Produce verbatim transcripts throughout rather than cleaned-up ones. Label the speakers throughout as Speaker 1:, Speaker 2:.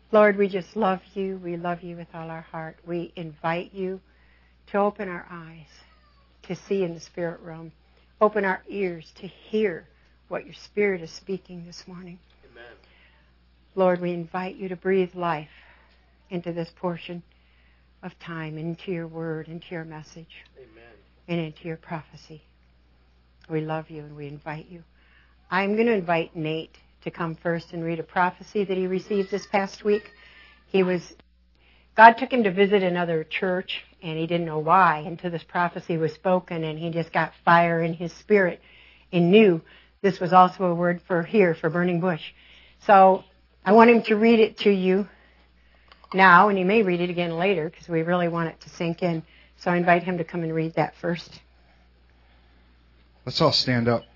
Speaker 1: Lord, we just love you. We love you with all our heart. We invite you to open our eyes to see in the spirit realm. Open our ears to hear what your Spirit is speaking this morning.
Speaker 2: Amen.
Speaker 1: Lord, we invite you to breathe life into this portion of time, into your word, into your message,
Speaker 2: Amen.
Speaker 1: and into your prophecy. We love you and we invite you. I'm going to invite Nate to come first and read a prophecy that he received this past week. He was, God took him to visit another church, and he didn't know why until this prophecy was spoken, and he just got fire in his spirit and knew this was also a word for here, for Burning Bush. So I want him to read it to you now, and he may read it again later because we really want it to sink in. So I invite him to come and read that first.
Speaker 3: Let's all stand up.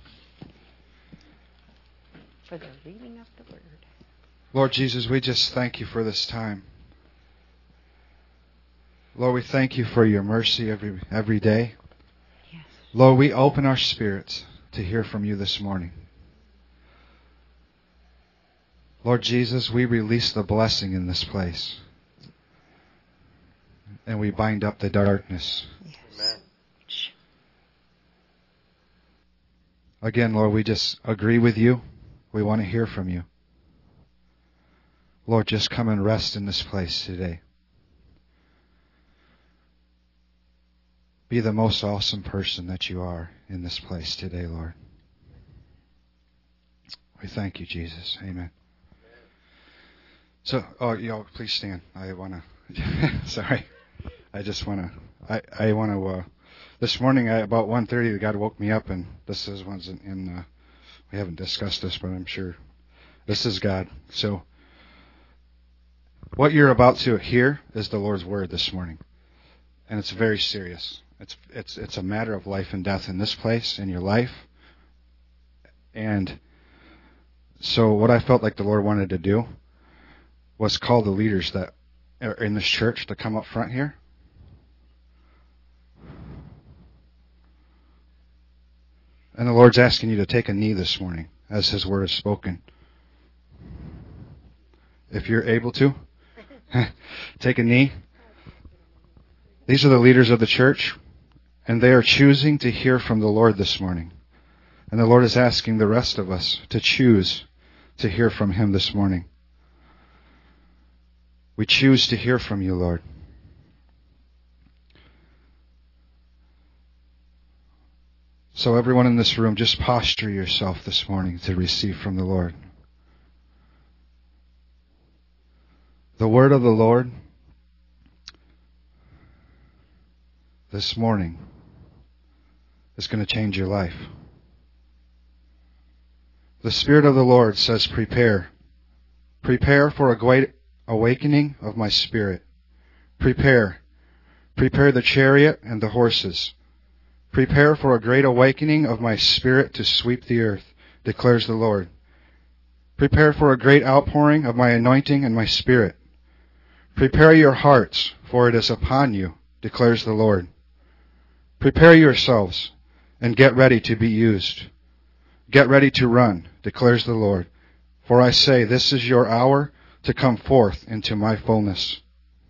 Speaker 1: For the reading of the word.
Speaker 3: Lord Jesus, we just thank you for this time. Lord, we thank you for your mercy every every day.
Speaker 1: Yes.
Speaker 3: Lord, we open our spirits to hear from you this morning. Lord Jesus, we release the blessing in this place. And we bind up the darkness.
Speaker 1: Yes.
Speaker 2: Amen.
Speaker 3: Again, Lord, we just agree with you. We want to hear from you. Lord, just come and rest in this place today. Be the most awesome person that you are in this place today, Lord. We thank you, Jesus. Amen. So, oh, you know, please stand. I want to, sorry. I just want to, I, I want to, uh, this morning I, about one thirty, God woke me up, and this is wasn't in, uh, we haven't discussed this, but I'm sure this is God. So, what you're about to hear is the Lord's word this morning. And it's very serious. It's it's it's a matter of life and death in this place, in your life. And so what I felt like the Lord wanted to do was call the leaders that are in this church to come up front here. And the Lord's asking you to take a knee this morning as His word is spoken. If you're able to, take a knee. These are the leaders of the church, and they are choosing to hear from the Lord this morning. And the Lord is asking the rest of us to choose to hear from Him this morning. We choose to hear from you, Lord. So everyone in this room, just posture yourself this morning to receive from the Lord. The word of the Lord this morning is going to change your life. The Spirit of the Lord says, prepare. Prepare for a great awakening of my spirit. Prepare. Prepare the chariot and the horses. Prepare for a great awakening of my spirit to sweep the earth, declares the Lord. Prepare for a great outpouring of my anointing and my spirit. Prepare your hearts, for it is upon you, declares the Lord. Prepare yourselves and get ready to be used. Get ready to run, declares the Lord. For I say, this is your hour to come forth into my fullness.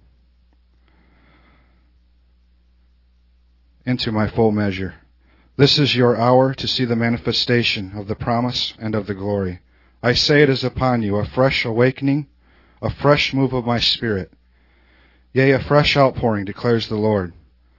Speaker 3: Into my full measure. This is your hour to see the manifestation of the promise and of the glory. I say it is upon you, a fresh awakening, a fresh move of my spirit. Yea, a fresh outpouring, declares the Lord.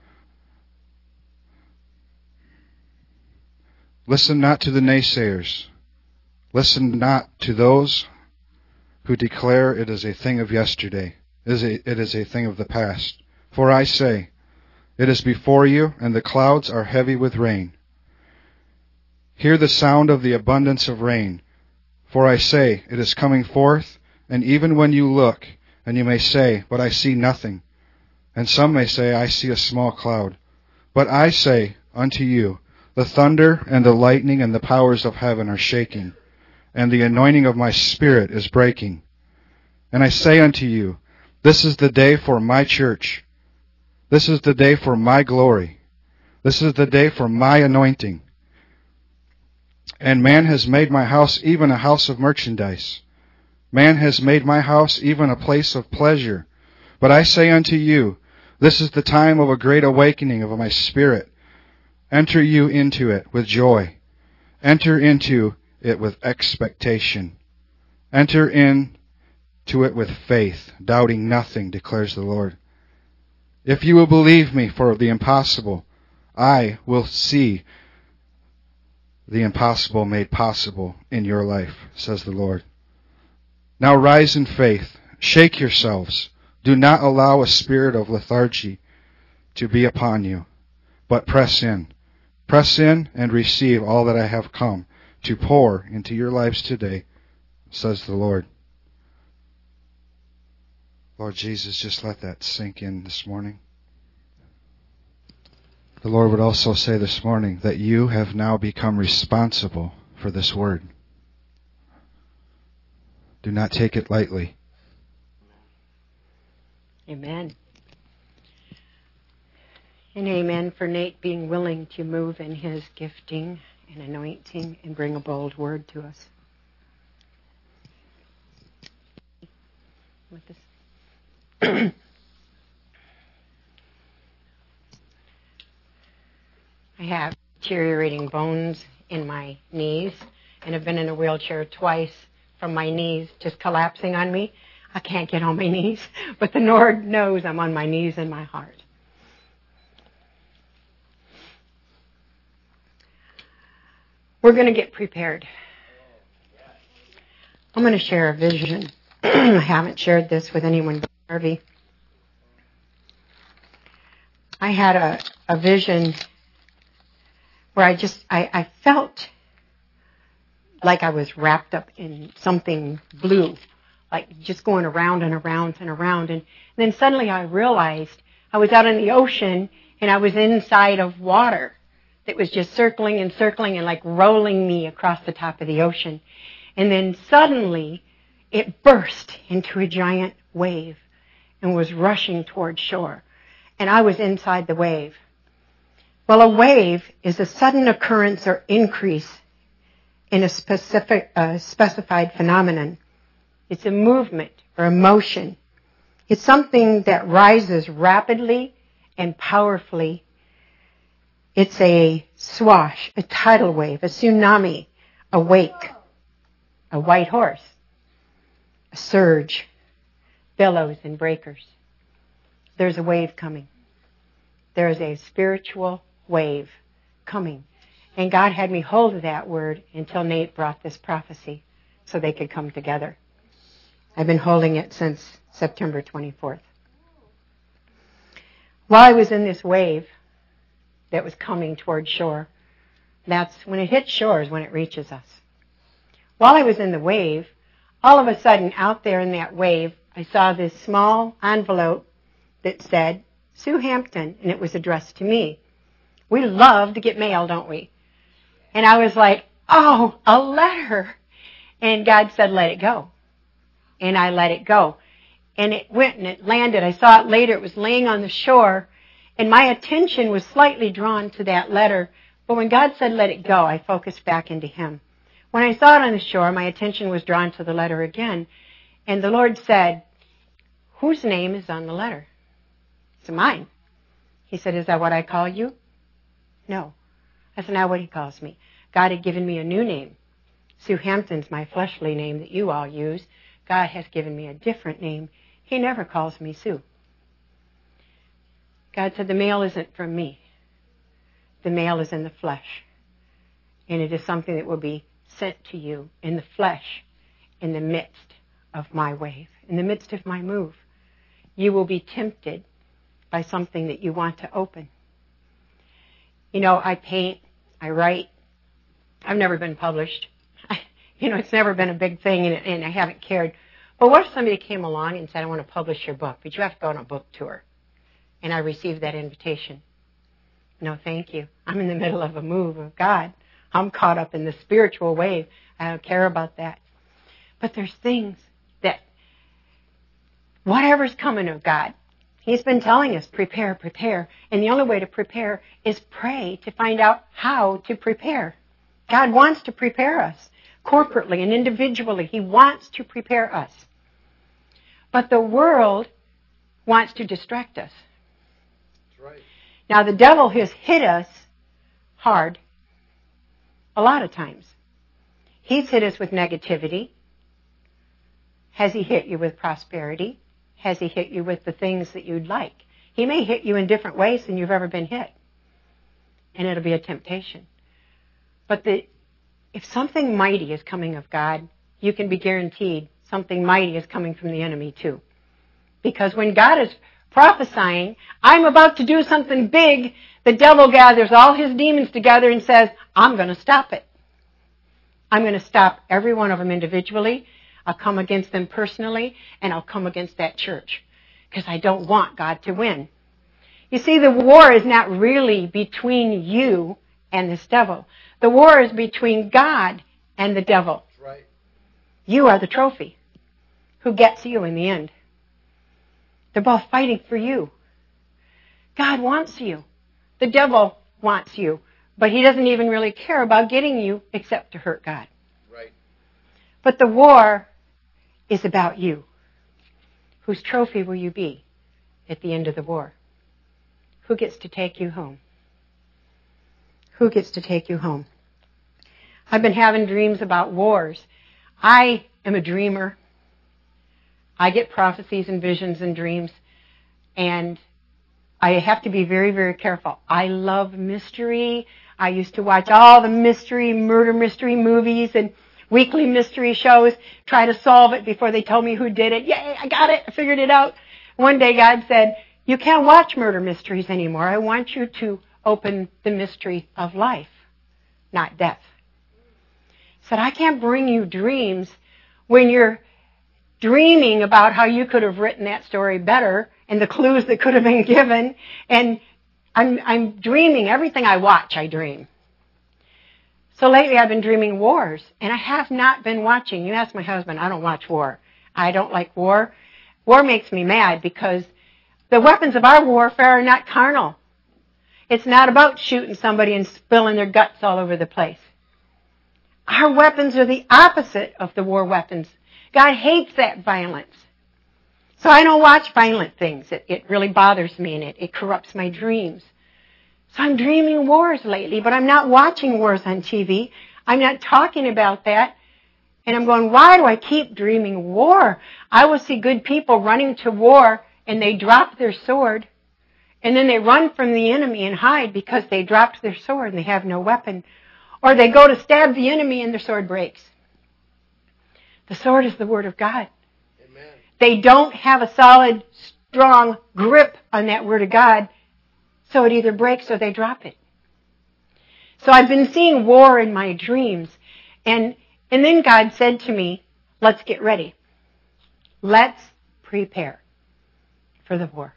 Speaker 3: Listen not to the naysayers. Listen not to those who declare it is a thing of yesterday. It is a, it is a thing of the past. For I say, it is before you, and the clouds are heavy with rain. Hear the sound of the abundance of rain. For I say, it is coming forth, and even when you look, and you may say, but I see nothing. And some may say, I see a small cloud. But I say unto you, the thunder and the lightning and the powers of heaven are shaking, and the anointing of my spirit is breaking. And I say unto you, this is the day for my church. This is the day for my glory. This is the day for my anointing. And man has made my house even a house of merchandise. Man has made my house even a place of pleasure. But I say unto you, this is the time of a great awakening of my spirit. Enter you into it with joy. Enter into it with expectation. Enter into it with faith, doubting nothing, declares the Lord. If you will believe me for the impossible, I will see the impossible made possible in your life, says the Lord. Now rise in faith. Shake yourselves. Do not allow a spirit of lethargy to be upon you, but press in. Press in and receive all that I have come to pour into your lives today, says the Lord. Lord Jesus, just let that sink in this morning. The Lord would also say this morning that you have now become responsible for this word. Do not take it lightly.
Speaker 1: Amen. And amen for Nate being willing to move in his gifting and anointing and bring a bold word to us. With this. I have deteriorating bones in my knees and have been in a wheelchair twice from my knees just collapsing on me. I can't get on my knees, but the Lord knows I'm on my knees in my heart. We're going to get prepared. I'm going to share a vision. I haven't shared this with anyone but Harvey. I had a, a vision where I just, I, I felt like I was wrapped up in something blue, like just going around and around and around. And, and then suddenly I realized I was out in the ocean and I was inside of water that was just circling and circling and like rolling me across the top of the ocean. And then suddenly it burst into a giant wave and was rushing toward shore. And I was inside the wave. Well, a wave is a sudden occurrence or increase in a specific, uh, specified phenomenon. It's a movement or a motion. It's something that rises rapidly and powerfully. It's a swash, a tidal wave, a tsunami, a wake, a white horse, a surge, billows and breakers. There's a wave coming. There is a spiritual wave coming. And God had me hold of that word until Nate brought this prophecy so they could come together. I've been holding it since September twenty-fourth. While I was in this wave that was coming toward shore, that's when it hits shore is when it reaches us. While I was in the wave, all of a sudden out there in that wave, I saw this small envelope that said, Sue Hampton, and it was addressed to me. We love to get mail, don't we? And I was like, oh, a letter. And God said, let it go. And I let it go. And it went and it landed. I saw it later. It was laying on the shore. And my attention was slightly drawn to that letter. But when God said, let it go, I focused back into Him. When I saw it on the shore, my attention was drawn to the letter again. And the Lord said, whose name is on the letter? It's mine. He said, is that what I call you? No. That's not what He calls me. God had given me a new name. Sue Hampton's my fleshly name that you all use. God has given me a different name. He never calls me Sue. God said, the mail isn't from me. The mail is in the flesh. And it is something that will be sent to you in the flesh, in the midst of my wave, in the midst of my move. You will be tempted by something that you want to open. You know, I paint, I write. I've never been published. I, you know, it's never been a big thing, and, and I haven't cared. But what if somebody came along and said, I want to publish your book, but you have to go on a book tour? And I received that invitation. No, thank you. I'm in the middle of a move of God. I'm caught up in the spiritual wave. I don't care about that. But there's things that, whatever's coming of God, He's been telling us, prepare, prepare. And the only way to prepare is pray to find out how to prepare. God wants to prepare us corporately and individually. He wants to prepare us. But the world wants to distract us.
Speaker 2: That's right.
Speaker 1: Now, the devil has hit us hard a lot of times. He's hit us with negativity. Has he hit you with prosperity? Has he hit you with the things that you'd like? He may hit you in different ways than you've ever been hit. And it'll be a temptation. But the, if something mighty is coming of God, you can be guaranteed something mighty is coming from the enemy too. Because when God is prophesying, I'm about to do something big, the devil gathers all his demons together and says, I'm going to stop it. I'm going to stop every one of them individually. I'll come against them personally, and I'll come against that church. Because I don't want God to win. You see, the war is not really between you and this devil. The war is between God and the devil.
Speaker 2: That's right.
Speaker 1: You are the trophy. Who gets you in the end? They're both fighting for you. God wants you. The devil wants you. But he doesn't even really care about getting you except to hurt God.
Speaker 2: Right.
Speaker 1: But the war is about you. Whose trophy will you be at the end of the war? Who gets to take you home? Who gets to take you home? I've been having dreams about wars. I am a dreamer. I get prophecies and visions and dreams. And I have to be very, very careful. I love mystery. I used to watch all the mystery, murder mystery movies and weekly mystery shows, try to solve it before they told me who did it. Yay, I got it. I figured it out. One day God said, you can't watch murder mysteries anymore. I want you to open the mystery of life, not death. Said, I can't bring you dreams when you're dreaming about how you could have written that story better and the clues that could have been given. And I'm, I'm dreaming. Everything I watch, I dream. So lately I've been dreaming wars, and I have not been watching. You ask my husband, I don't watch war. I don't like war. War makes me mad because the weapons of our warfare are not carnal. It's not about shooting somebody and spilling their guts all over the place. Our weapons are the opposite of the war weapons. God hates that violence. So I don't watch violent things. It, it really bothers me, and it, it corrupts my dreams. So I'm dreaming wars lately, but I'm not watching wars on T V. I'm not talking about that. And I'm going, why do I keep dreaming war? I will see good people running to war, and they drop their sword, and then they run from the enemy and hide because they dropped their sword and they have no weapon. Or they go to stab the enemy and their sword breaks. The sword is the word of God.
Speaker 2: Amen.
Speaker 1: They don't have a solid, strong grip on that word of God. So it either breaks or they drop it. So I've been seeing war in my dreams. And, and then God said to me, let's get ready. Let's prepare for the war.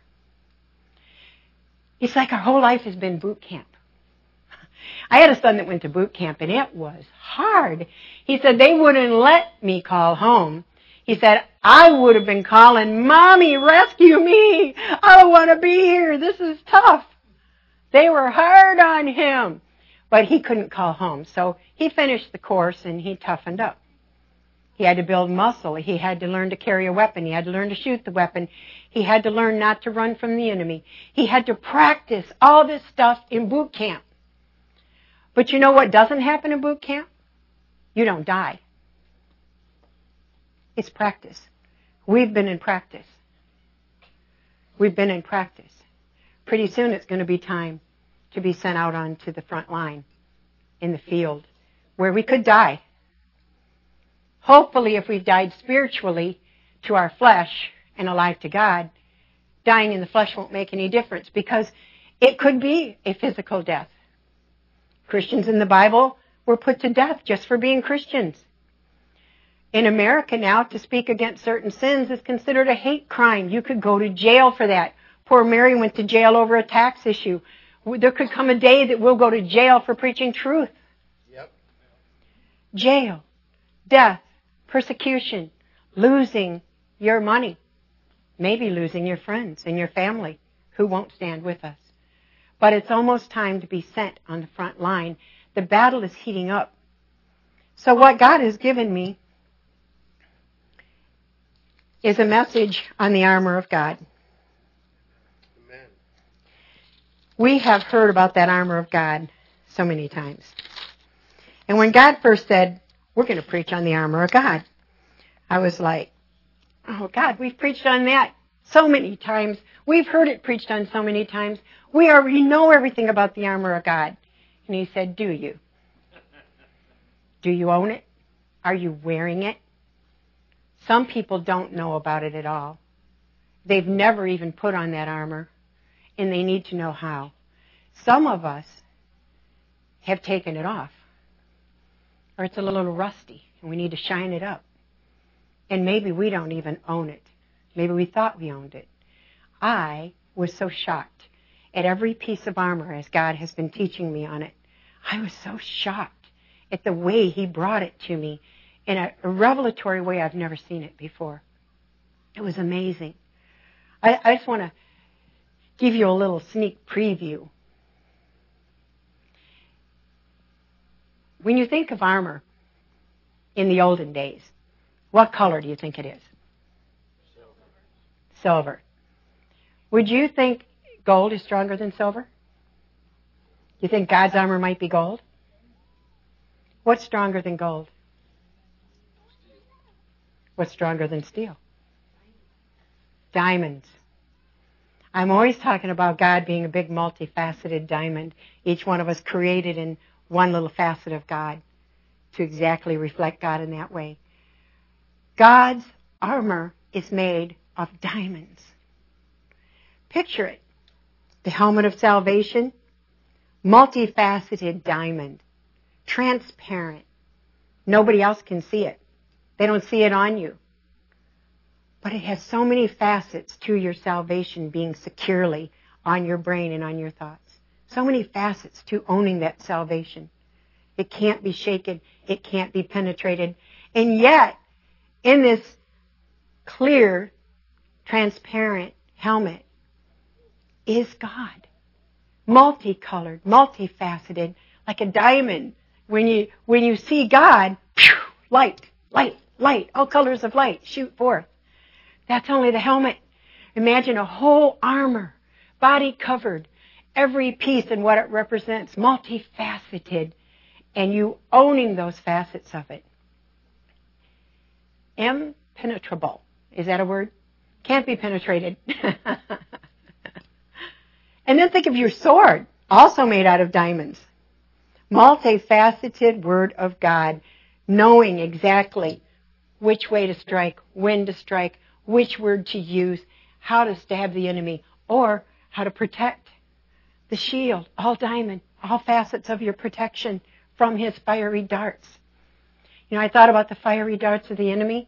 Speaker 1: It's like our whole life has been boot camp. I had a son that went to boot camp, and it was hard. He said they wouldn't let me call home. He said, I would have been calling, Mommy, rescue me. I don't want to be here. This is tough. They were hard on him, but he couldn't call home. So he finished the course and he toughened up. He had to build muscle. He had to learn to carry a weapon. He had to learn to shoot the weapon. He had to learn not to run from the enemy. He had to practice all this stuff in boot camp. But you know what doesn't happen in boot camp? You don't die. It's practice. We've been in practice. We've been in practice. Pretty soon it's going to be time to be sent out onto the front line in the field where we could die. Hopefully, if we've died spiritually to our flesh and alive to God, dying in the flesh won't make any difference because it could be a physical death. Christians in the Bible were put to death just for being Christians. In America now, to speak against certain sins is considered a hate crime. You could go to jail for that. Poor Mary went to jail over a tax issue. There could come a day that we'll go to jail for preaching truth.
Speaker 2: Yep.
Speaker 1: Jail, death, persecution, losing your money, maybe losing your friends and your family who won't stand with us. But it's almost time to be sent on the front line. The battle is heating up. So what God has given me is a message on the armor of God.
Speaker 2: Amen.
Speaker 1: We have heard about that armor of God so many times. And when God first said, we're going to preach on the armor of God, I was like, oh God, we've preached on that so many times. We've heard it preached on so many times. We already know everything about the armor of God. And he said, do you? Do you own it? Are you wearing it? Some people don't know about it at all. They've never even put on that armor, and they need to know how. Some of us have taken it off, or it's a little rusty, and we need to shine it up. And maybe we don't even own it. Maybe we thought we owned it. I was so shocked at every piece of armor as God has been teaching me on it. I was so shocked at the way he brought it to me in a, a revelatory way I've never seen it before. It was amazing. I, I just want to give you a little sneak preview. When you think of armor in the olden days, what color do you think it is? Silver. Silver. Would you think gold is stronger than silver? You think God's armor might be gold? What's stronger than gold? What's stronger than steel? Diamonds. I'm always talking about God being a big multifaceted diamond, each one of us created in one little facet of God to exactly reflect God in that way. God's armor is made of diamonds. Picture it. The helmet of salvation, multifaceted diamond, transparent. Nobody else can see it. They don't see it on you. But it has so many facets to your salvation being securely on your brain and on your thoughts. So many facets to owning that salvation. It can't be shaken. It can't be penetrated. And yet, in this clear, transparent helmet is God. Multicolored, multifaceted, like a diamond. When you, when you see God, phew, light, light, light, all colors of light shoot forth. That's only the helmet. Imagine a whole armor, body covered, every piece and what it represents, multifaceted, and you owning those facets of it. Impenetrable. Is that a word? Can't be penetrated. And then think of your sword, also made out of diamonds. Multifaceted Word of God, knowing exactly which way to strike, when to strike, which word to use, how to stab the enemy, or how to protect. The shield, all diamond, all facets of your protection from his fiery darts. You know, I thought about the fiery darts of the enemy.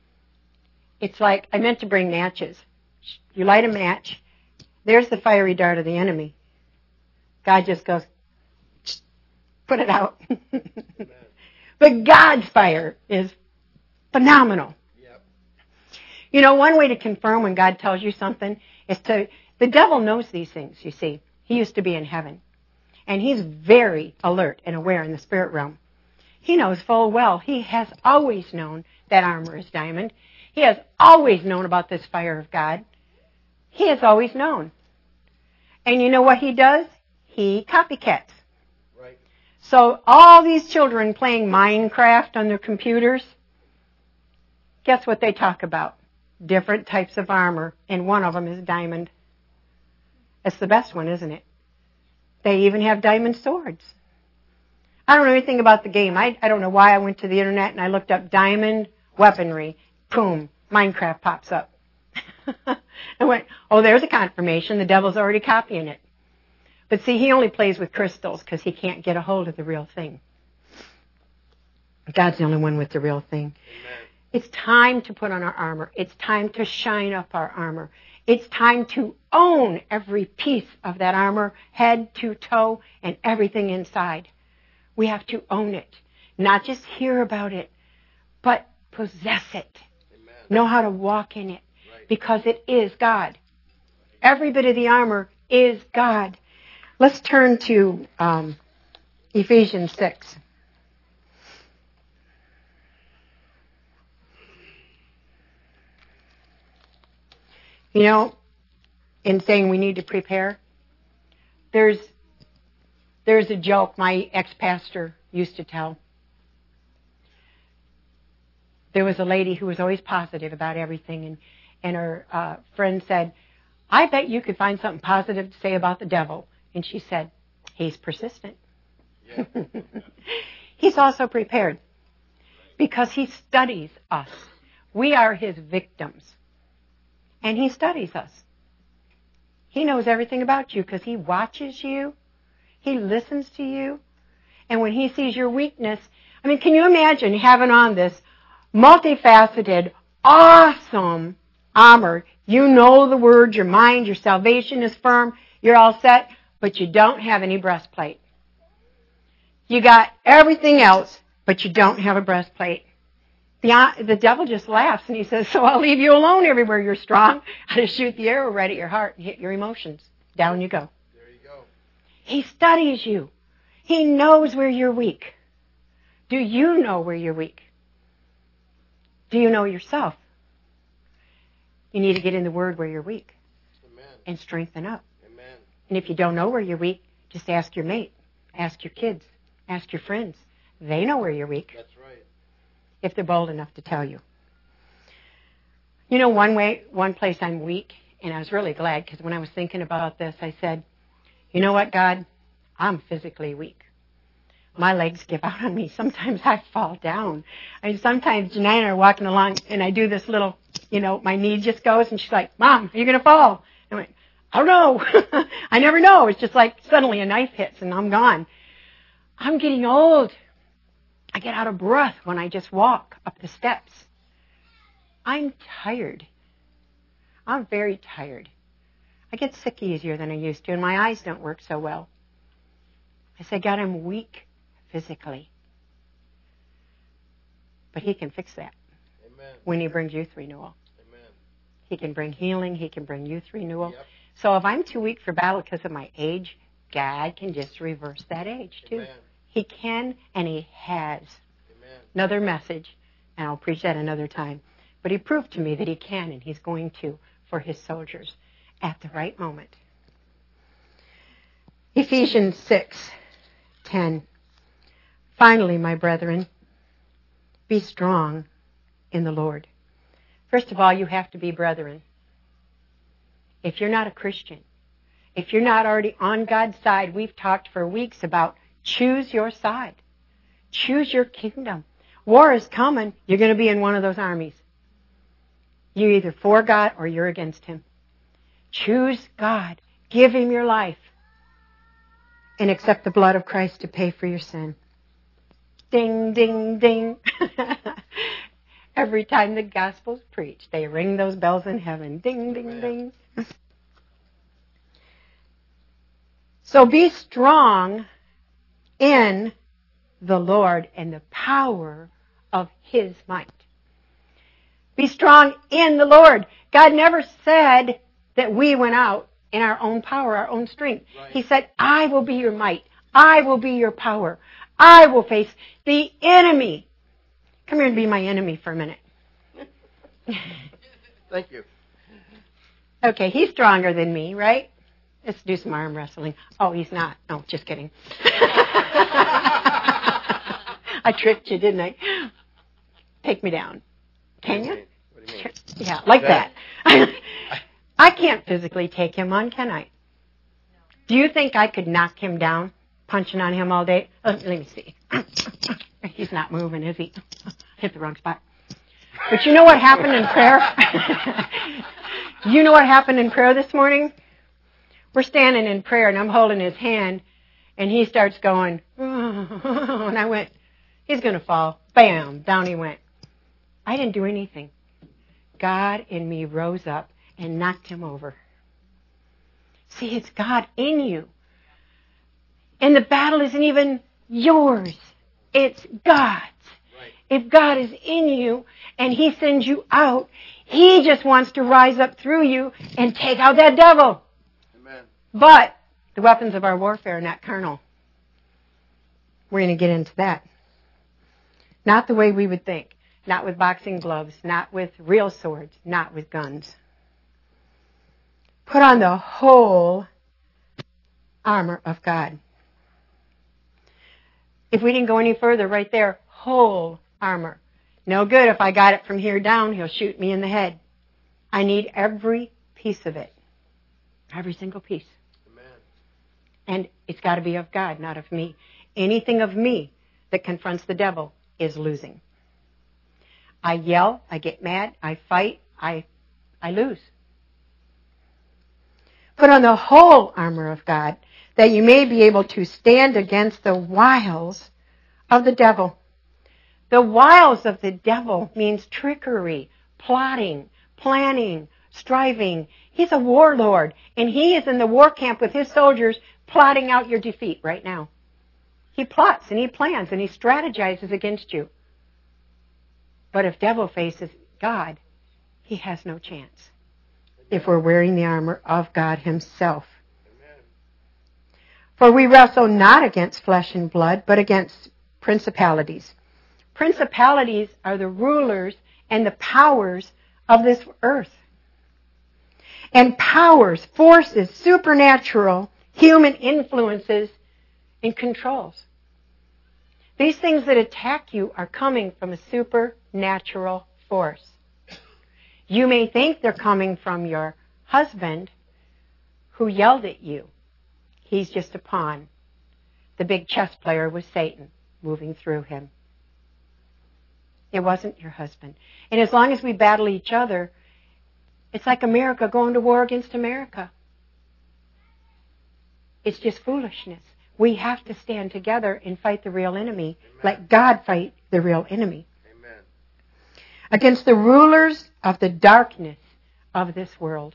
Speaker 1: It's like, I meant to bring matches. You light a match, there's the fiery dart of the enemy. God just goes, put it out. But God's fire is phenomenal.
Speaker 2: Yep.
Speaker 1: You know, one way to confirm when God tells you something is to, the devil knows these things, you see. He used to be in heaven. And he's very alert and aware in the spirit realm. He knows full well. He has always known that armor is diamond. He has always known about this fire of God. He has always known. And you know what he does? He copycats.
Speaker 2: Right.
Speaker 1: So all these children playing Minecraft on their computers, guess what they talk about? Different types of armor, and one of them is diamond. It's the best one, isn't it? They even have diamond swords. I don't know anything about the game. I, I don't know why I went to the internet and I looked up diamond weaponry. Boom, Minecraft pops up. I went, oh, there's a confirmation. The devil's already copying it. But see, he only plays with crystals because he can't get a hold of the real thing. God's the only one with the real thing.
Speaker 2: Amen.
Speaker 1: It's time to put on our armor. It's time to shine up our armor. It's time to own every piece of that armor, head to toe, and everything inside. We have to own it. Not just hear about it, but possess it.
Speaker 2: Amen.
Speaker 1: Know how to walk in it.
Speaker 2: Right.
Speaker 1: Because it is God. Every bit of the armor is God. Let's turn to um, Ephesians six. You know, in saying we need to prepare, there's there's a joke my ex-pastor used to tell. There was a lady who was always positive about everything, and, and her uh, friend said, I bet you could find something positive to say about the devil. And she said, he's persistent.
Speaker 2: Yeah.
Speaker 1: He's also prepared because he studies us. We are his victims. And he studies us. He knows everything about you because he watches you. He listens to you. And when he sees your weakness, I mean, can you imagine having on this multifaceted, awesome armor? You know the word, your mind, your salvation is firm, you're all set, but you don't have any breastplate. You got everything else, but you don't have a breastplate. The, the devil just laughs and he says, so I'll leave you alone everywhere you're strong. I just shoot the arrow right at your heart and hit your emotions. Down you go.
Speaker 2: There you go.
Speaker 1: He studies you. He knows where you're weak. Do you know where you're weak? Do you know yourself? You need to get in the Word where you're weak.
Speaker 2: Amen.
Speaker 1: And strengthen up.
Speaker 2: Amen.
Speaker 1: And if you don't know where you're weak, just ask your mate. Ask your kids. Ask your friends. They know where you're weak.
Speaker 2: That's right.
Speaker 1: If they're bold enough to tell you. You know, one way, one place I'm weak, and I was really glad because when I was thinking about this, I said, you know what, God? I'm physically weak. My legs give out on me. Sometimes I fall down. I mean, sometimes Janai and I are walking along, and I do this little, you know, my knee just goes, and she's like, Mom, are you going to fall? I went, I don't know. I never know. It's just like suddenly a knife hits, and I'm gone. I'm getting old. I get out of breath when I just walk up the steps. I'm tired. I'm very tired. I get sick easier than I used to, and my eyes don't work so well. I say, God, I'm weak physically. But he can fix that.
Speaker 2: Amen.
Speaker 1: When he brings youth renewal.
Speaker 2: Amen.
Speaker 1: He can bring healing. He can bring youth renewal.
Speaker 2: Yep.
Speaker 1: So if I'm too weak for battle because of my age, God can just reverse that age too.
Speaker 2: Amen.
Speaker 1: He can, and he has.
Speaker 2: Amen.
Speaker 1: Another message, and I'll preach that another time. But he proved to me that he can, and he's going to for his soldiers at the right moment. Ephesians six ten. Finally, my brethren, be strong in the Lord. First of all, you have to be brethren. If you're not a Christian, if you're not already on God's side, we've talked for weeks about choose your side. Choose your kingdom. War is coming. You're going to be in one of those armies. You're either for God or you're against him. Choose God. Give him your life. And accept the blood of Christ to pay for your sin. Ding, ding, ding. Every time the gospel's preached, they ring those bells in heaven. Ding, ding,
Speaker 2: Amen.
Speaker 1: ding. So be strong in the Lord and the power of his might. Be strong in the Lord. God never said that we went out in our own power, our own strength.
Speaker 2: Right.
Speaker 1: He said, I will be your might. I will be your power. I will face the enemy. Come here and be my enemy for a minute.
Speaker 2: Thank you.
Speaker 1: Okay, he's stronger than me, right? Let's do some arm wrestling. Oh, he's not. No, just kidding. I tricked you, didn't I? Take me down. Can you?
Speaker 2: What do you mean?
Speaker 1: Yeah, like
Speaker 2: That-
Speaker 1: that. I can't physically take him on, can I? Do you think I could knock him down, punching on him all day? Uh, let me see. He's not moving, is he? Hit the wrong spot. But you know what happened in prayer? You know what happened in prayer this morning? We're standing in prayer, and I'm holding his hand, and he starts going, oh, and I went, he's going to fall. Bam, down he went. I didn't do anything. God in me rose up and knocked him over. See, it's God in you. And the battle isn't even yours. It's God's.
Speaker 2: Right.
Speaker 1: If God is in you and he sends you out, he just wants to rise up through you and take out that devil.
Speaker 2: Amen.
Speaker 1: But the weapons of our warfare are not carnal. We're going to get into that. Not the way we would think. Not with boxing gloves. Not with real swords. Not with guns. Put on the whole armor of God. If we didn't go any further, right there, whole armor. No good if I got it from here down, he'll shoot me in the head. I need every piece of it. Every single piece.
Speaker 2: Amen.
Speaker 1: And it's got to be of God, not of me. Anything of me that confronts the devil is losing. I yell, I get mad, I fight, I, I lose. Put on the whole armor of God, that you may be able to stand against the wiles of the devil. The wiles of the devil means trickery, plotting, planning, striving. He's a warlord, and he is in the war camp with his soldiers plotting out your defeat right now. He plots and he plans and he strategizes against you. But if devil faces God, he has no chance. If we're wearing the armor of God himself.
Speaker 2: Amen.
Speaker 1: For we wrestle not against flesh and blood, but against principalities. Principalities are the rulers and the powers of this earth. And powers, forces, supernatural, human influences, and controls. These things that attack you are coming from a supernatural force. You may think they're coming from your husband who yelled at you. He's just a pawn. The big chess player was Satan moving through him. It wasn't your husband. And as long as we battle each other, it's like America going to war against America. It's just foolishness. We have to stand together and fight the real enemy. Amen. Let God fight the real enemy.
Speaker 2: Amen.
Speaker 1: Against the rulers of the darkness of this world.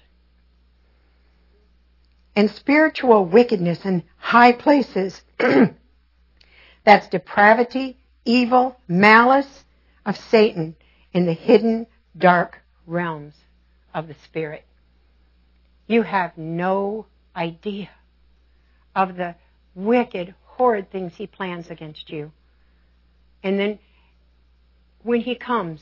Speaker 1: And spiritual wickedness in high places. That's depravity, evil, malice of Satan in the hidden dark realms of the Spirit. You have no idea of the wicked, horrid things he plans against you. And then when he comes,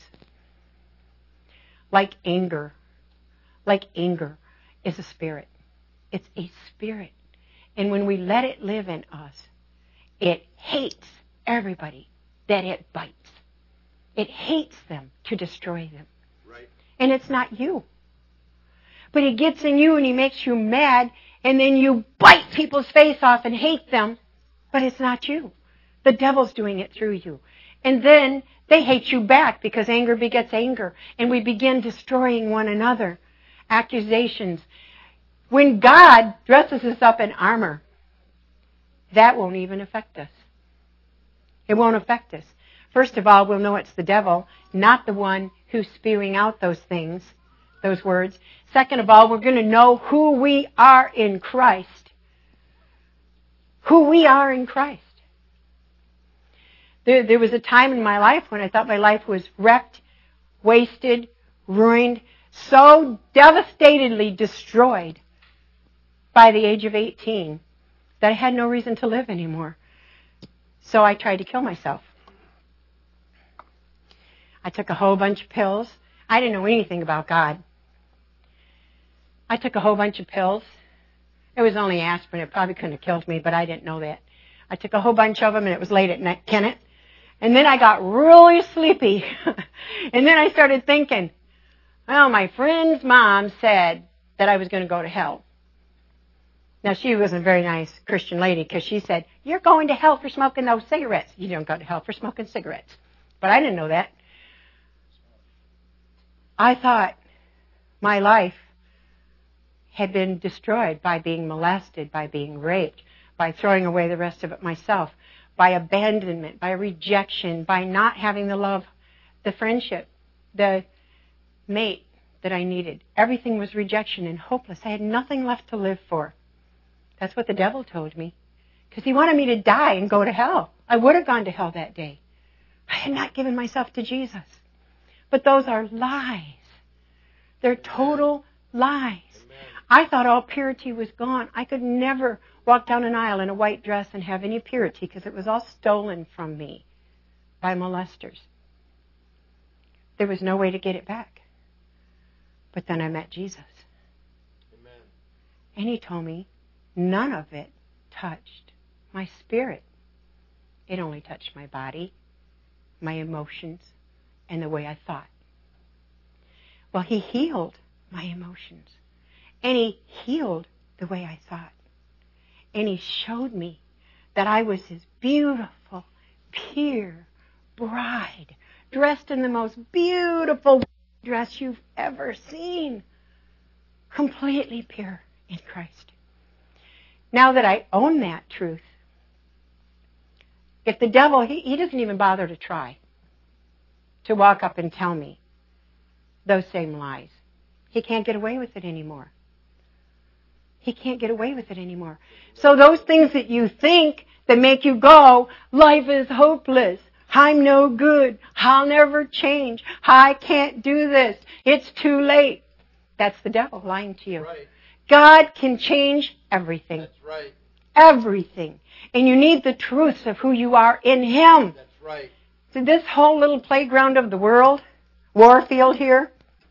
Speaker 1: like anger, like anger is a spirit. It's a spirit. And when we let it live in us, it hates everybody that it bites. It hates them to destroy them.
Speaker 2: Right.
Speaker 1: And it's not you. But he gets in you and he makes you mad, and then you bite people's face off and hate them, but it's not you. The devil's doing it through you. And then they hate you back because anger begets anger, and we begin destroying one another. Accusations. When God dresses us up in armor, that won't even affect us. It won't affect us. First of all, we'll know it's the devil, not the one who's spewing out those things, those words. Second of all, we're going to know who we are in Christ. Who we are in Christ. There, there was a time in my life when I thought my life was wrecked, wasted, ruined, so devastatedly destroyed by the age of eighteen that I had no reason to live anymore. So I tried to kill myself. I took a whole bunch of pills. I didn't know anything about God. I took a whole bunch of pills. It was only aspirin. It probably couldn't have killed me, but I didn't know that. I took a whole bunch of them, and it was late at night, Kenneth. And then I got really sleepy. And then I started thinking, well, my friend's mom said that I was going to go to hell. Now, she wasn't a very nice Christian lady because she said, you're going to hell for smoking those cigarettes. You don't go to hell for smoking cigarettes. But I didn't know that. I thought my life had been destroyed by being molested, by being raped, by throwing away the rest of it myself, by abandonment, by rejection, by not having the love, the friendship, the mate that I needed. Everything was rejection and hopeless. I had nothing left to live for. That's what the devil told me. Because he wanted me to die and go to hell. I would have gone to hell that day. I had not given myself to Jesus. But those are lies. They're total lies. Amen. I thought all purity was gone. I could never walk down an aisle in a white dress and have any purity because it was all stolen from me by molesters. There was no way to get it back. But then I met Jesus.
Speaker 2: Amen.
Speaker 1: And he told me none of it touched my spirit. It only touched my body, my emotions, and the way I thought. Well, he healed my emotions. And he healed the way I thought. And he showed me that I was his beautiful, pure bride, dressed in the most beautiful dress you've ever seen. Completely pure in Christ. Now that I own that truth, if the devil, he, he doesn't even bother to try to walk up and tell me those same lies. He can't get away with it anymore. He can't get away with it anymore. So those things that you think that make you go, life is hopeless, I'm no good, I'll never change, I can't do this, it's too late. That's the devil lying to you.
Speaker 2: Right.
Speaker 1: God can change everything.
Speaker 2: That's right.
Speaker 1: Everything. And you need the truths of who you are in Him.
Speaker 2: That's right.
Speaker 1: So this whole little playground of the world, Warfield here,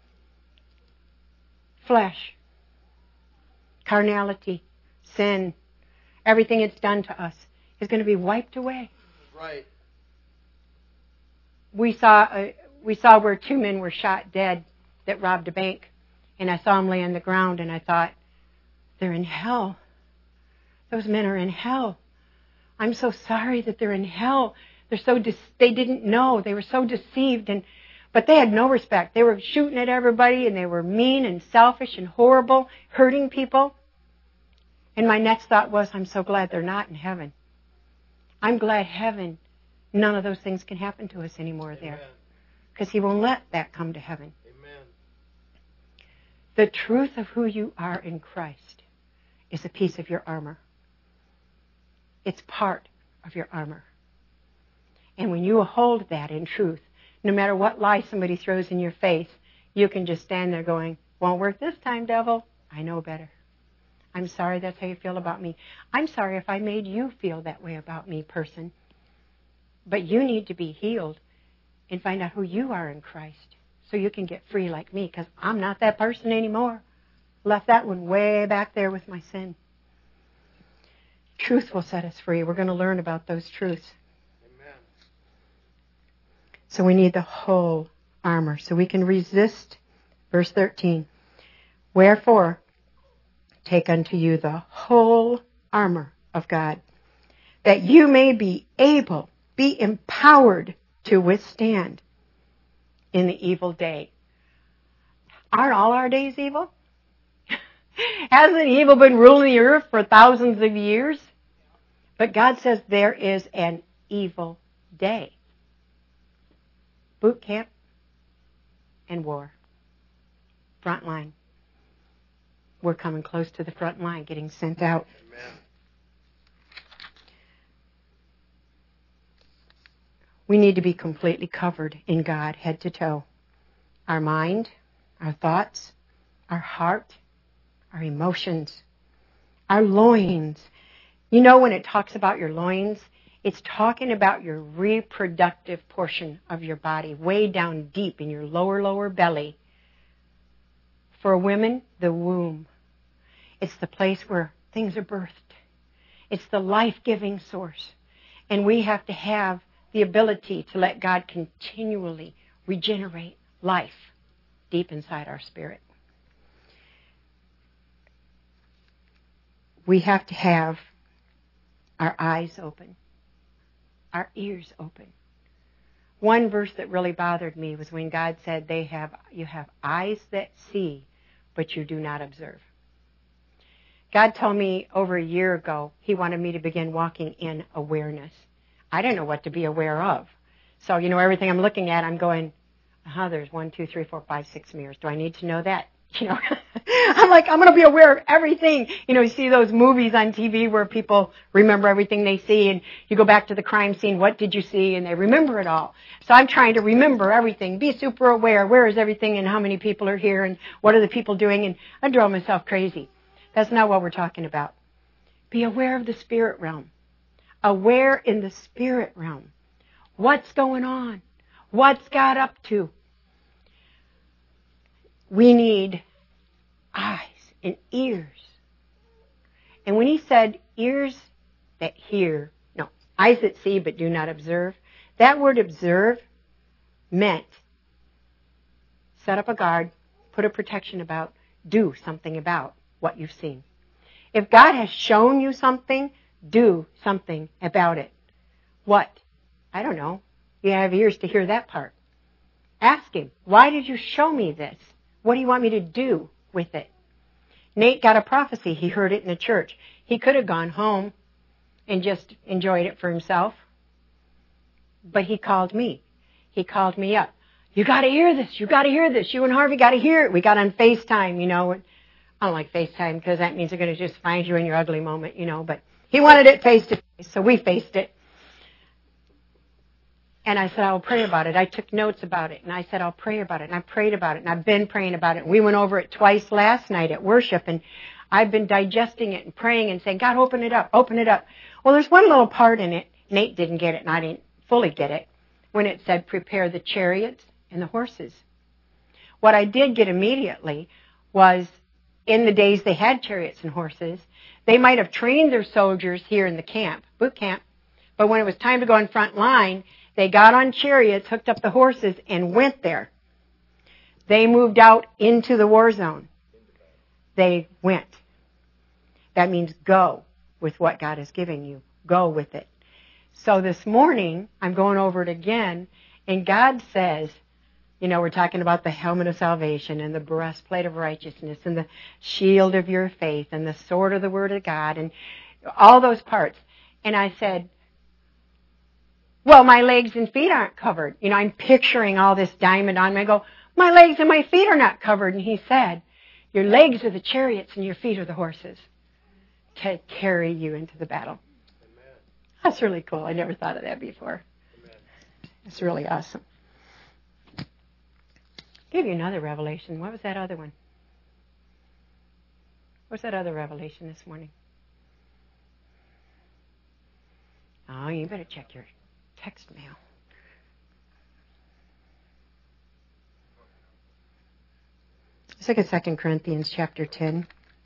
Speaker 1: flesh, carnality, sin, everything it's done to us is going to be wiped away.
Speaker 2: That's right.
Speaker 1: We saw uh, we saw where two men were shot dead that robbed a bank, and I saw them lay on the ground, and I thought, they're in hell. Those men are in hell. I'm so sorry that they're in hell. They're so de- they didn't know. They were so deceived, and but they had no respect. They were shooting at everybody, and they were mean and selfish and horrible, hurting people. And my next thought was, I'm so glad they're not in heaven. I'm glad heaven, none of those things can happen to us anymore there. Because He won't let that come to heaven.
Speaker 2: Amen.
Speaker 1: The truth of who you are in Christ is a piece of your armor. It's part of your armor. And when you hold that in truth, no matter what lie somebody throws in your face, you can just stand there going, won't work this time, devil. I know better. I'm sorry that's how you feel about me. I'm sorry if I made you feel that way about me, person. But you need to be healed and find out who you are in Christ so you can get free like me, because I'm not that person anymore. Left that one way back there with my sin. Truth will set us free. We're going to learn about those truths.
Speaker 2: Amen.
Speaker 1: So we need the whole armor so we can resist. Verse thirteen. Wherefore, take unto you the whole armor of God, that you may be able, be empowered to withstand in the evil day. Aren't all our days evil? Hasn't evil been ruling the earth for thousands of years? But God says there is an evil day. Boot camp and war. Front line. We're coming close to the front line, getting sent out.
Speaker 2: Amen.
Speaker 1: We need to be completely covered in God, head to toe. Our mind, our thoughts, our heart, our emotions, our loins. You know, when it talks about your loins, it's talking about your reproductive portion of your body, way down deep in your lower, lower belly. For women, the womb. It's the place where things are birthed. It's the life-giving source. And we have to have the ability to let God continually regenerate life deep inside our spirit. We have to have our eyes open, our ears open. One verse that really bothered me was when God said, "They have you have eyes that see, but you do not observe." God told me over a year ago He wanted me to begin walking in awareness. I didn't know what to be aware of. So, you know, everything I'm looking at, I'm going, uh-huh, there's one, two, three, four, five, six mirrors. Do I need to know that? You know, I'm like, I'm going to be aware of everything. You know, you see those movies on T V where people remember everything they see, and you go back to the crime scene, what did you see? And they remember it all. So I'm trying to remember everything, be super aware. Where is everything and how many people are here and what are the people doing? And I drove myself crazy. That's not what we're talking about. Be aware of the spirit realm. Aware in the spirit realm. What's going on? What's God up to? We need eyes and ears And when he said ears that hear, no, eyes that see but do not observe, that word observe meant set up a guard, put a protection about, do something about what you've seen. If God has shown you something, do something about it. What? I don't know. You have ears to hear that part. Ask him, why did you show me this? What do you want me to do with it? Nate got a prophecy. He heard it in the church. He could have gone home and just enjoyed it for himself. But he called me. He called me up. You got to hear this. You got to hear this. You and Harvey got to hear it. We got on FaceTime, you know. I don't like FaceTime because that means they're going to just find you in your ugly moment, you know. But he wanted it face to face, so we faced it. And I said, I will pray about it. I took notes about it. And I said, I'll pray about it. And I prayed about it. And I've been praying about it. And we went over it twice last night at worship. And I've been digesting it and praying and saying, God, open it up. Open it up. Well, there's one little part in it. Nate didn't get it, and I didn't fully get it. When it said, prepare the chariots and the horses. What I did get immediately was, in the days they had chariots and horses, they might have trained their soldiers here in the camp, boot camp. But when it was time to go in front line, they got on chariots, hooked up the horses, and went there. They moved out into the war zone. They went. That means go with what God is giving you. Go with it. So this morning, I'm going over it again, and God says, you know, we're talking about the helmet of salvation and the breastplate of righteousness and the shield of your faith and the sword of the word of God and all those parts. And I said, well, my legs and feet aren't covered. You know, I'm picturing all this diamond on me. I go, my legs and my feet are not covered. And he said, your legs are the chariots and your feet are the horses to carry you into the battle. Amen. That's really cool. I never thought of that before. Amen. It's really awesome. I'll give you another revelation. What was that other one? What's that other revelation this morning? Oh, you better check your text mail. Let's look at Second Corinthians chapter ten.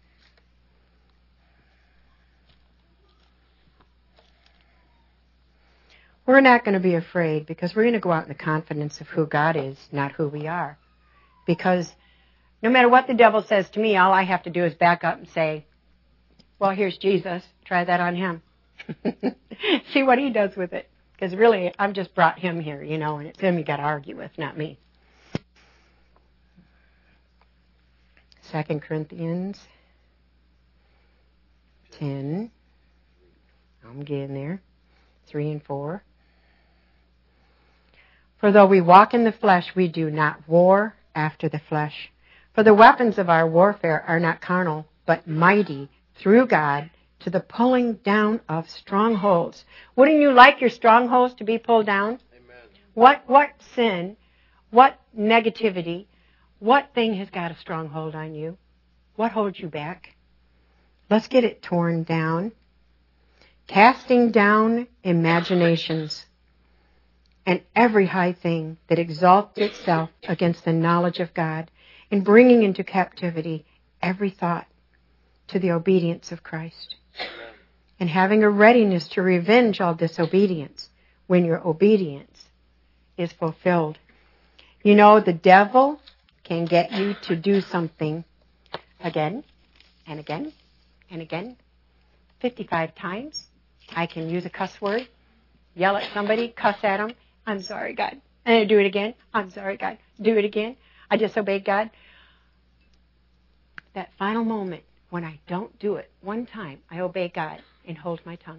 Speaker 1: We're not going to be afraid because we're going to go out in the confidence of who God is, not who we are. Because no matter what the devil says to me, all I have to do is back up and say, well, here's Jesus. Try that on him. See what he does with it. Because really, I've just brought him here, you know, and it's him you got to argue with, not me. Second Corinthians ten. I'm getting there. Three and four. For though we walk in the flesh, we do not war after the flesh. For the weapons of our warfare are not carnal, but mighty through God to the pulling down of strongholds. Wouldn't you like your strongholds to be pulled down?
Speaker 2: Amen.
Speaker 1: What what sin, what negativity, what thing has got a stronghold on you? What holds you back? Let's get it torn down. Casting down imaginations and every high thing that exalts itself against the knowledge of God, and bringing into captivity every thought to the obedience of Christ. Amen. And having a readiness to revenge all disobedience when your obedience is fulfilled. You know, the devil can get you to do something again and again and again, fifty-five times. I can use a cuss word, yell at somebody, cuss at them. I'm sorry, God. And I do it again. I'm sorry, God. Do it again. I disobeyed God. That final moment when I don't do it one time, I obey God and hold my tongue.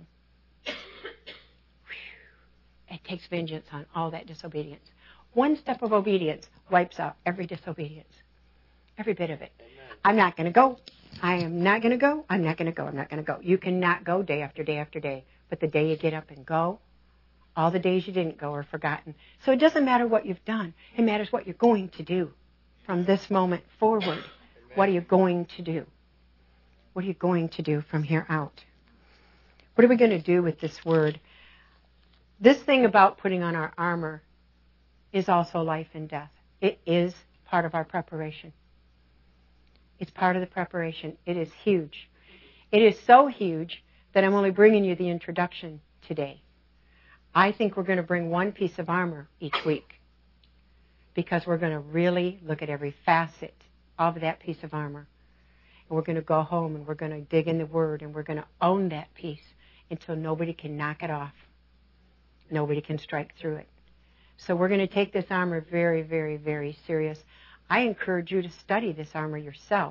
Speaker 1: It takes vengeance on all that disobedience. One step of obedience wipes out every disobedience. Every bit of it. Amen. I'm not going to go. I am not going to go. I'm not going to go. I'm not going to go. You cannot go day after day after day. But the day you get up and go, all the days you didn't go are forgotten. So it doesn't matter what you've done. It matters what you're going to do from this moment forward. Amen. What are you going to do? What are you going to do from here out? What are we going to do with this word? This thing about putting on our armor is also life and death. It is part of our preparation. It's part of the preparation. It is huge. It is so huge that I'm only bringing you the introduction today. I think we're going to bring one piece of armor each week because we're going to really look at every facet of that piece of armor. And we're going to go home and we're going to dig in the Word and we're going to own that piece until nobody can knock it off. Nobody can strike through it. So we're going to take this armor very, very, very serious. I encourage you to study this armor yourself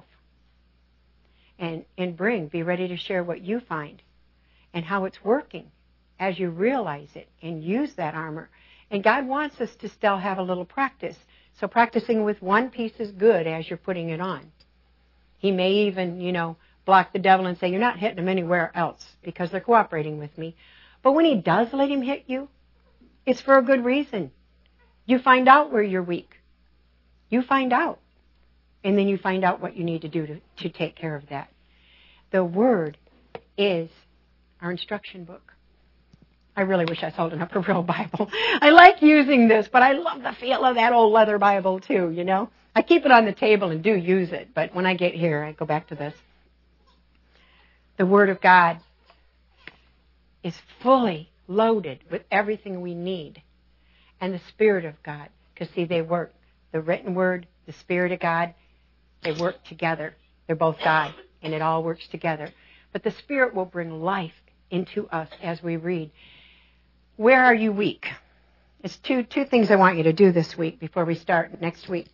Speaker 1: and, and bring, be ready to share what you find and how it's working as you realize it and use that armor. And God wants us to still have a little practice. So practicing with one piece is good as you're putting it on. He may even, you know, block the devil and say, you're not hitting him anywhere else because they're cooperating with me. But when he does let him hit you, it's for a good reason. You find out where you're weak. You find out. And then you find out what you need to do to, to take care of that. The Word is our instruction book. I really wish I sold up a real Bible. I like using this, but I love the feel of that old leather Bible too, you know. I keep it on the table and do use it, but when I get here, I go back to this. The Word of God is fully loaded with everything we need. And the Spirit of God, because see, they work. The written Word, the Spirit of God, they work together. They're both God, and it all works together. But the Spirit will bring life into us as we read. Where are you weak? It's two, two things I want you to do this week before we start next week.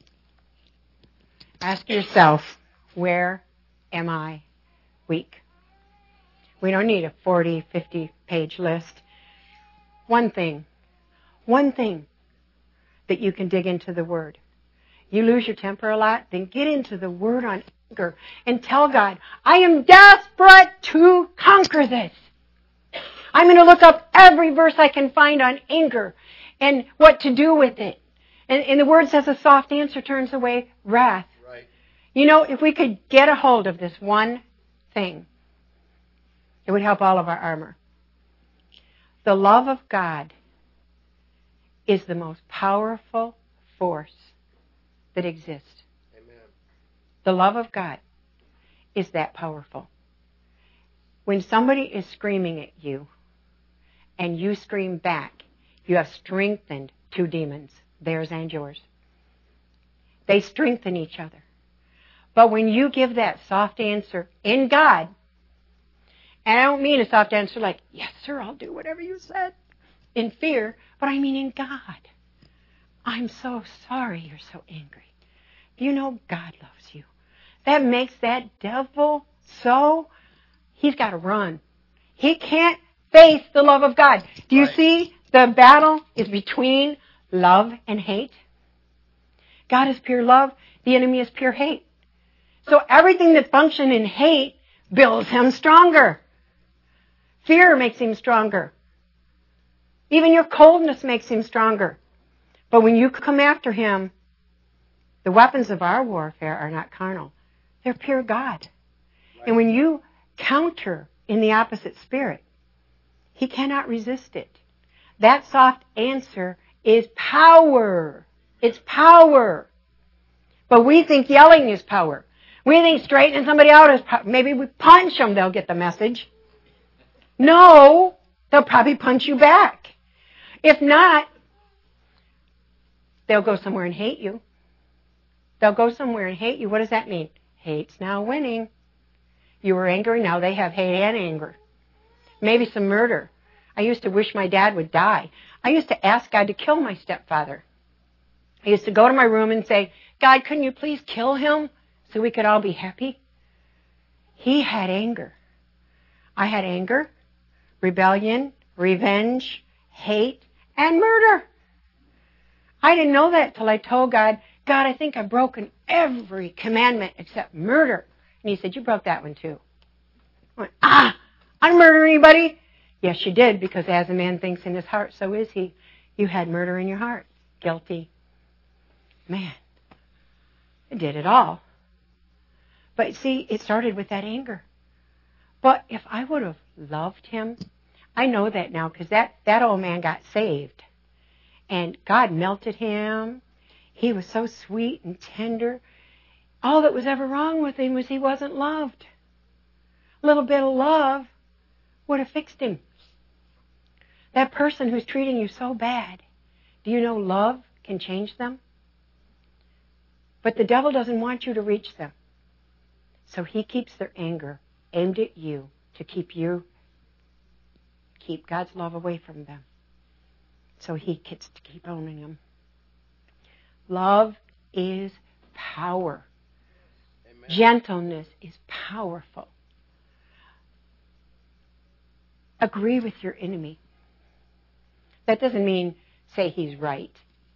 Speaker 1: Ask yourself, where am I weak? We don't need a forty, fifty page list. One thing, one thing that you can dig into the Word. You lose your temper a lot, then get into the Word on anger and tell God, I am desperate to conquer this. I'm going to look up every verse I can find on anger and what to do with it. And, and the Word says a soft answer turns away wrath.
Speaker 2: Right.
Speaker 1: You know, if we could get a hold of this one thing, it would help all of our armor. The love of God is the most powerful force that exists.
Speaker 2: Amen.
Speaker 1: The love of God is that powerful. When somebody is screaming at you and you scream back, you have strengthened two demons, theirs and yours. They strengthen each other. But when you give that soft answer in God, and I don't mean a soft answer like, yes, sir, I'll do whatever you said, in fear, but I mean in God. I'm so sorry you're so angry. Do you know God loves you? That makes that devil so, he's got to run. He can't face the love of God. Do you
Speaker 2: Right.
Speaker 1: see the battle is between love and hate? God is pure love. The enemy is pure hate. So everything that functions in hate builds him stronger. Fear makes him stronger. Even your coldness makes him stronger. But when you come after him, the weapons of our warfare are not carnal. They're pure God.
Speaker 2: Right.
Speaker 1: And when you counter in the opposite spirit, he cannot resist it. That soft answer is power. It's power. But we think yelling is power. We think straightening somebody out is power. Maybe we punch them, they'll get the message. No, they'll probably punch you back. If not, they'll go somewhere and hate you. They'll go somewhere and hate you. What does that mean? Hate's now winning. You were angry, now they have hate and anger. Maybe some murder. I used to wish my dad would die. I used to ask God to kill my stepfather. I used to go to my room and say, God, couldn't you please kill him so we could all be happy? He had anger. I had anger, rebellion, revenge, hate, and murder. I didn't know that till I told God, God, I think I've broken every commandment except murder. And he said, you broke that one too. I went, ah, I didn't murder anybody. Yes, you did, because as a man thinks in his heart, so is he. You had murder in your heart. Guilty. Man, I did it all. But see, it started with that anger. But if I would have loved him, I know that now because that, that old man got saved. And God melted him. He was so sweet and tender. All that was ever wrong with him was he wasn't loved. A little bit of love would have fixed him. That person who's treating you so bad, do you know love can change them? But the devil doesn't want you to reach them. So he keeps their anger aimed at you to keep you, keep God's love away from them. So he gets to keep owning them. Love is power.
Speaker 2: Amen.
Speaker 1: Gentleness is powerful. Agree with your enemy. That doesn't mean say he's right.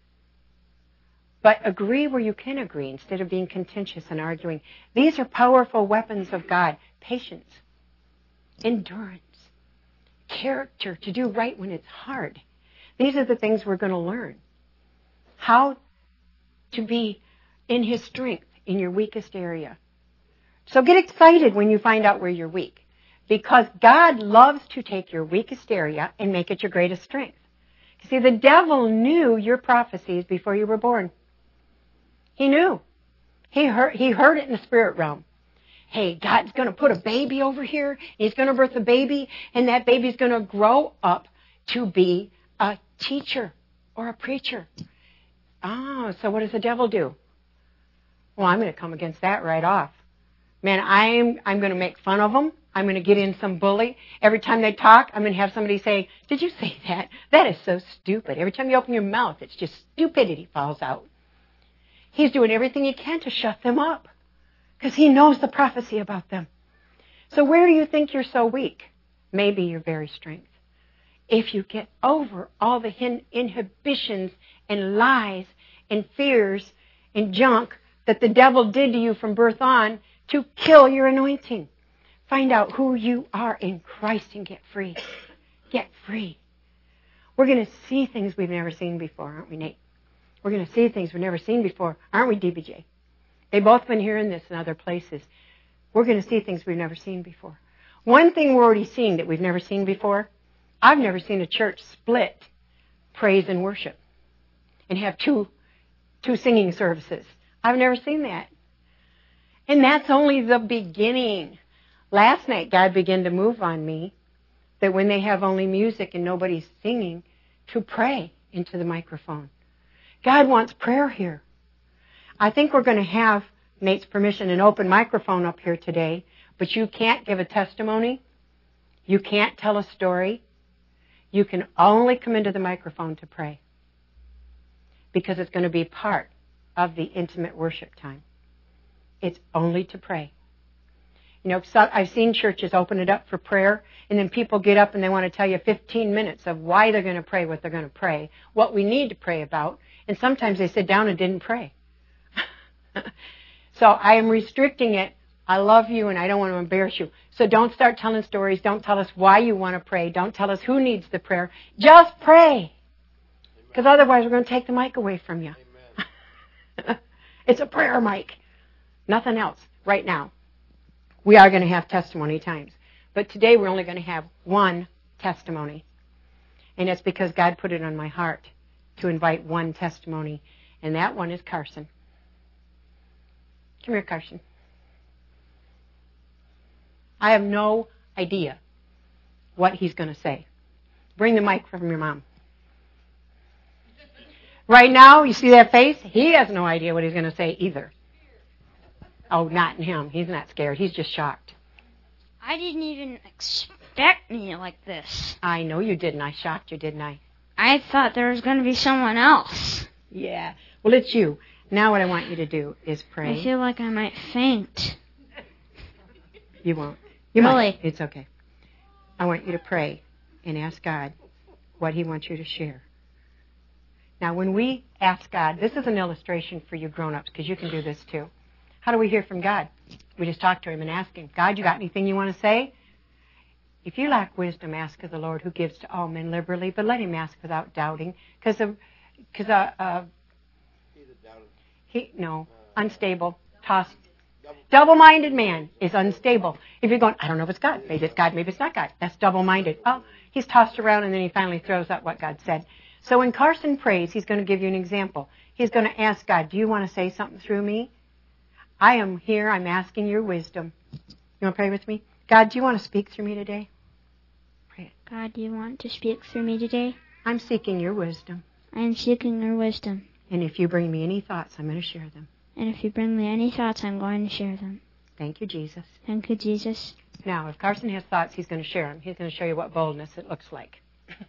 Speaker 1: But agree where you can agree instead of being contentious and arguing. These are powerful weapons of God. Patience, endurance, character, to do right when it's hard. These are the things we're going to learn. How to be in his strength in your weakest area. So get excited when you find out where you're weak. Because God loves to take your weakest area and make it your greatest strength. See, the devil knew your prophecies before you were born. He knew. He heard, he heard it in the spirit realm. Hey, God's going to put a baby over here. He's going to birth a baby, and that baby's going to grow up to be a teacher or a preacher. Oh, so what does the devil do? Well, I'm going to come against that right off. Man, I'm I'm going to make fun of them. I'm going to get in some bully. Every time they talk, I'm going to have somebody say, did you say that? That is so stupid. Every time you open your mouth, it's just stupidity falls out. He's doing everything he can to shut them up because he knows the prophecy about them. So where do you think you're so weak? Maybe your very strength. If you get over all the inhibitions and lies and fears and junk that the devil did to you from birth on to kill your anointing. Find out who you are in Christ and get free. Get free. We're going to see things we've never seen before, aren't we, Nate? We're going to see things we've never seen before, aren't we, D B J? They've both been hearing this in other places. We're going to see things we've never seen before. One thing we're already seeing that we've never seen before, I've never seen a church split praise and worship and have two, two singing services. I've never seen that. And that's only the beginning. Last night, God began to move on me that when they have only music and nobody's singing, to pray into the microphone. God wants prayer here. I think we're going to have, Nate's permission, an open microphone up here today, but you can't give a testimony. You can't tell a story. You can only come into the microphone to pray because it's going to be part of the intimate worship time. It's only to pray. You know, so I've seen churches open it up for prayer, and then people get up and they want to tell you fifteen minutes of why they're going to pray, what they're going to pray, what we need to pray about, and sometimes they sit down and didn't pray. So I am restricting it. I love you and I don't want to embarrass you. So don't start telling stories. Don't tell us why you want to pray. Don't tell us who needs the prayer. Just pray. Because otherwise we're going to take the mic away from you. It's a prayer mic. Nothing else right now. We are going to have testimony times. But today we're only going to have one testimony. And it's because God put it on my heart to invite one testimony. And that one is Carson. Come here, Carson. I have no idea what he's going to say. Bring the mic from your mom. Right now, you see that face? He has no idea what he's going to say either. Oh, not him. He's not scared. He's just shocked.
Speaker 4: I didn't even expect me like this.
Speaker 1: I know you didn't. I shocked you, didn't I?
Speaker 4: I thought there was going to be someone else.
Speaker 1: Yeah. Well, it's you. Now what I want you to do is pray.
Speaker 4: I feel like I might faint.
Speaker 1: You won't. You
Speaker 4: really?
Speaker 1: might. It's okay. I want you to pray and ask God what he wants you to share. Now, when we ask God, this is an illustration for you grown-ups, because you can do this too. How do we hear from God? We just talk to him and ask him, God, you got anything you want to say? If you lack wisdom, ask of the Lord, who gives to all men liberally, but let him ask without doubting, because of, because uh, uh, he no unstable, tossed. Double-minded man is unstable. If you're going, I don't know if it's God. Maybe it's God. Maybe it's not God. That's double-minded. Oh, he's tossed around, and then he finally throws out what God said. So when Carson prays, he's going to give you an example. He's going to ask God, do you want to say something through me? I am here. I'm asking your wisdom. You want to pray with me? God, do you want to speak through me today? Pray it.
Speaker 4: God, do you want to speak through me today?
Speaker 1: I'm seeking your wisdom.
Speaker 4: I am seeking your wisdom.
Speaker 1: And if you bring me any thoughts, I'm going to share them.
Speaker 4: And if you bring me any thoughts, I'm going to share them.
Speaker 1: Thank you, Jesus.
Speaker 4: Thank you, Jesus.
Speaker 1: Now, if Carson has thoughts, he's going to share them. He's going to show you what boldness it looks like.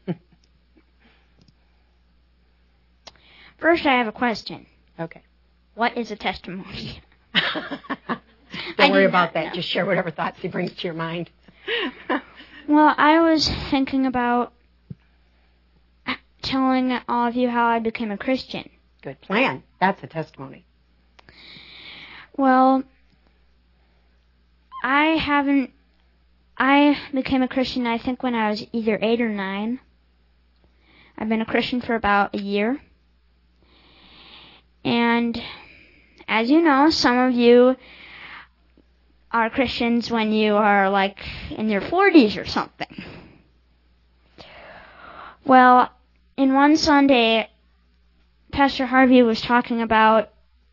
Speaker 4: First, I have a question.
Speaker 1: Okay.
Speaker 4: What is a testimony?
Speaker 1: Don't worry about that. Just share whatever thoughts he brings to your mind.
Speaker 4: Well, I was thinking about telling all of you how I became a Christian.
Speaker 1: Good plan. That's a testimony.
Speaker 4: Well, I haven't... I became a Christian, I think, when I was either eight or nine. I've been a Christian for about a year. And as you know, some of you are Christians when you are, like, in your forties or something. Well, in one Sunday, Pastor Harvey was talking about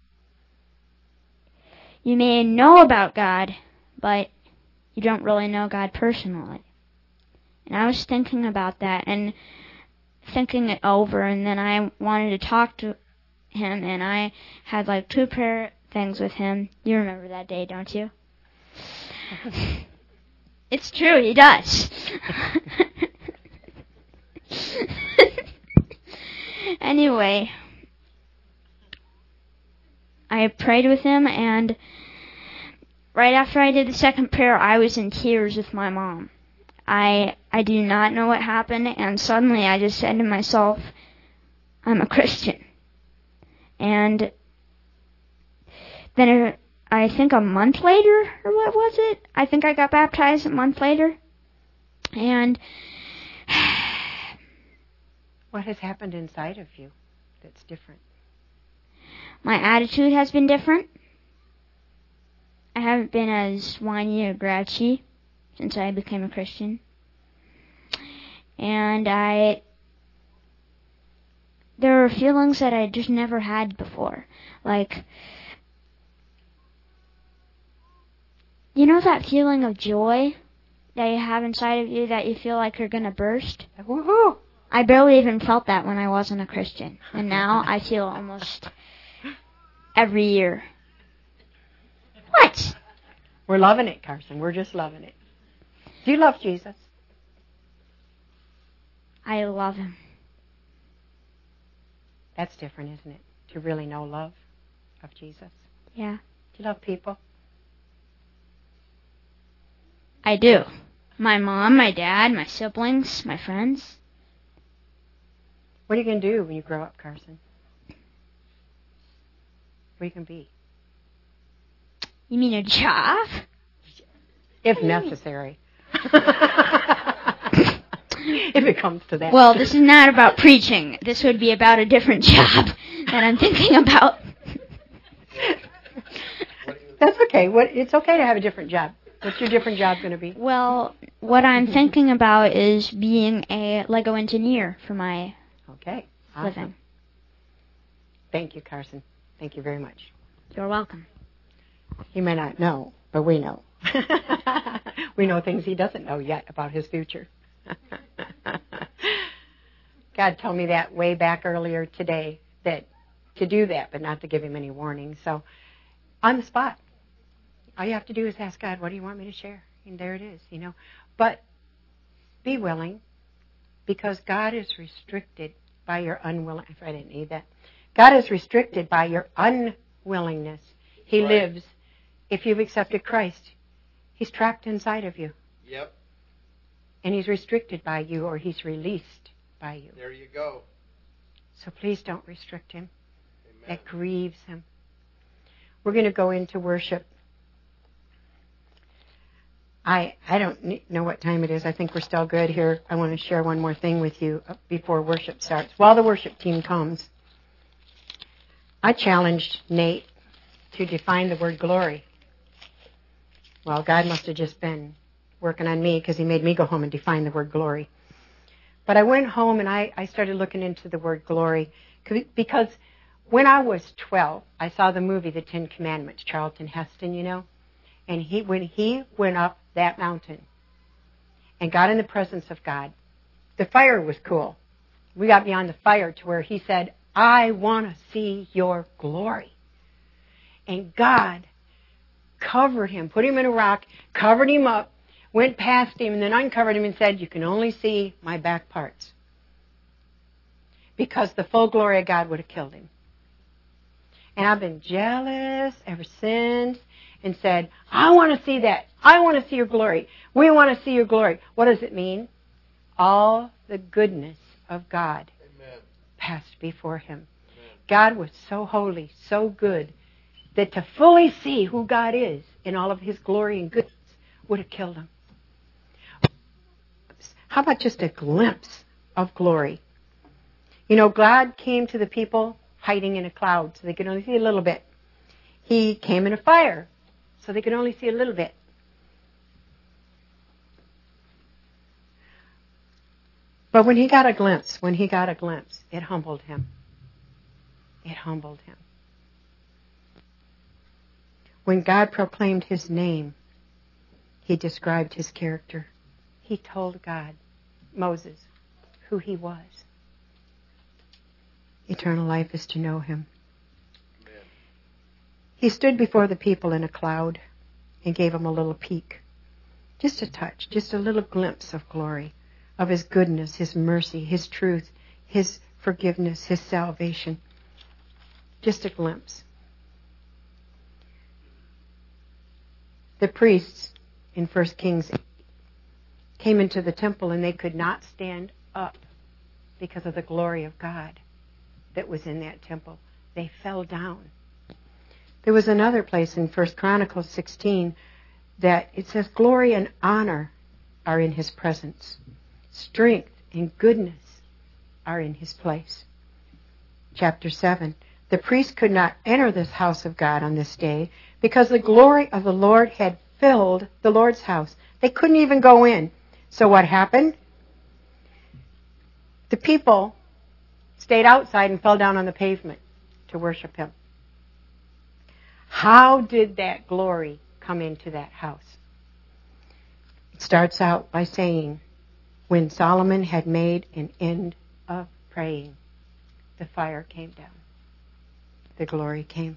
Speaker 4: you may know about God, but you don't really know God personally. And I was thinking about that and thinking it over, and then I wanted to talk to him, and I had like two prayer things with him. You remember that day, don't you? It's true, he does. Anyway, I prayed with him, and right after I did the second prayer, I was in tears with my mom. I I do not know what happened, and suddenly I just said to myself, I'm a Christian. And then it, I think a month later, or what was it? I think I got baptized a month later. And
Speaker 1: What has happened inside of you that's different?
Speaker 4: my attitude has been different. I haven't been as whiny or grouchy since I became a Christian. And I... There are feelings that I just never had before. Like, you know that feeling of joy that you have inside of you that you feel like you're going to burst?
Speaker 1: Woohoo!
Speaker 4: I barely even felt that when I wasn't a Christian. And now I feel almost every year. What?
Speaker 1: We're loving it, Carson. We're just loving it. Do you love Jesus?
Speaker 4: I love him.
Speaker 1: That's different, isn't it? To really know love of Jesus.
Speaker 4: Yeah.
Speaker 1: Do you love people?
Speaker 4: I do. My mom, my dad, my siblings, my friends.
Speaker 1: What are you going to do when you grow up, Carson? What are you going to be?
Speaker 4: You mean a job?
Speaker 1: If necessary. If it comes to that.
Speaker 4: Well, this is not about preaching. This would be about a different job that I'm thinking about.
Speaker 1: That's okay. What, it's okay to have a different job. What's your different job going to be?
Speaker 4: Well, what I'm thinking about is being a Lego engineer for my
Speaker 1: Okay. Awesome.
Speaker 4: living.
Speaker 1: Thank you, Carson. Thank you very much.
Speaker 4: You're welcome.
Speaker 1: He may not know, but we know. We know things he doesn't know yet about his future. God told me that way back earlier today, that to do that, but not to give him any warning. So, on the spot, all you have to do is ask God, what do you want me to share? And there it is, you know. But be willing, because God is restricted by your unwilling. I didn't need that. God is restricted by your unwillingness. He
Speaker 2: Right.
Speaker 1: lives. If you've accepted Christ, he's trapped inside of you.
Speaker 2: Yep.
Speaker 1: And he's restricted by you, or he's released by you.
Speaker 2: There you go.
Speaker 1: So please don't restrict him.
Speaker 2: Amen.
Speaker 1: That grieves him. We're going to go into worship. I I don't ne- know what time it is. I think we're still good here. I want to share one more thing with you before worship starts. While the worship team comes, I challenged Nate to define the word glory. Well, God must have just been working on me, because he made me go home and define the word glory. But I went home and I, I started looking into the word glory, because when I was twelve, I saw the movie The Ten Commandments, Charlton Heston, you know. And he when he went up that mountain and got in the presence of God. The fire was cool. We got beyond the fire to where he said, I want to see your glory. And God covered him, put him in a rock, covered him up, went past him, and then uncovered him and said, you can only see my back parts. Because the full glory of God would have killed him. And I've been jealous ever since and said, I want to see that. I want to see your glory. We want to see your glory. What does it mean? All the goodness of God
Speaker 2: Amen.
Speaker 1: Passed before him.
Speaker 2: Amen. God
Speaker 1: was so holy, so good, that to fully see who God is in all of his glory and goodness would have killed him. How about just a glimpse of glory? You know, God came to the people hiding in a cloud so they could only see a little bit. He came in a fire so they could only see a little bit. But when he got a glimpse, when he got a glimpse, it humbled him. It humbled him. When God proclaimed his name, he described his character. He told God, Moses, who he was. Eternal life is to know him.
Speaker 2: Amen.
Speaker 1: He stood before the people in a cloud and gave them a little peek. Just a touch, just a little glimpse of glory, of his goodness, his mercy, his truth, his forgiveness, his salvation. Just a glimpse. The priests in First Kings came into the temple and they could not stand up because of the glory of God that was in that temple. They fell down. There was another place in First Chronicles sixteen that it says glory and honor are in his presence. Strength and goodness are in his place. Chapter seven. The priests could not enter this house of God on this day because the glory of the Lord had filled the Lord's house. They couldn't even go in. So what happened? The people stayed outside and fell down on the pavement to worship him. How did that glory come into that house? It starts out by saying, when Solomon had made an end of praying, the fire came down. The glory came.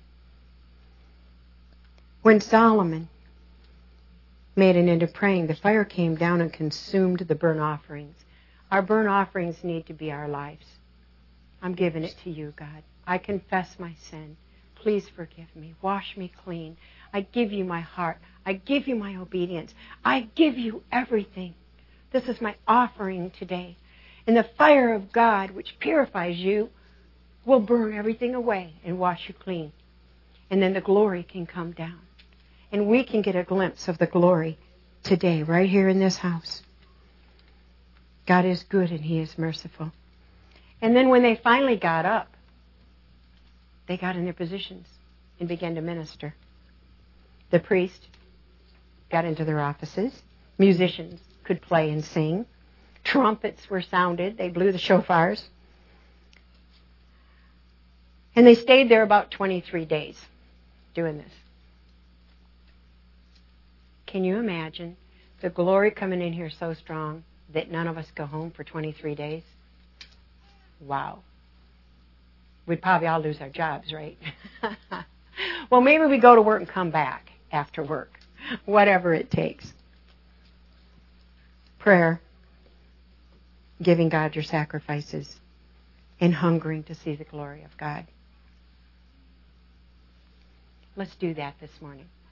Speaker 1: When Solomon made an end of praying, the fire came down and consumed the burnt offerings. Our burnt offerings need to be our lives. I'm giving it to you, God. I confess my sin. Please forgive me. Wash me clean. I give you my heart. I give you my obedience. I give you everything. This is my offering today. And the fire of God, which purifies you, will burn everything away and wash you clean. And then the glory can come down. And we can get a glimpse of the glory today, right here in this house. God is good and he is merciful. And then when they finally got up, they got in their positions and began to minister. The priest got into their offices. Musicians could play and sing. Trumpets were sounded. They blew the shofars. And they stayed there about twenty-three days doing this. Can you imagine the glory coming in here so strong that none of us go home for twenty-three days? Wow. We'd probably all lose our jobs, right? Well, maybe we go to work and come back after work. Whatever it takes. Prayer. Giving God your sacrifices. And hungering to see the glory of God. Let's do that this morning.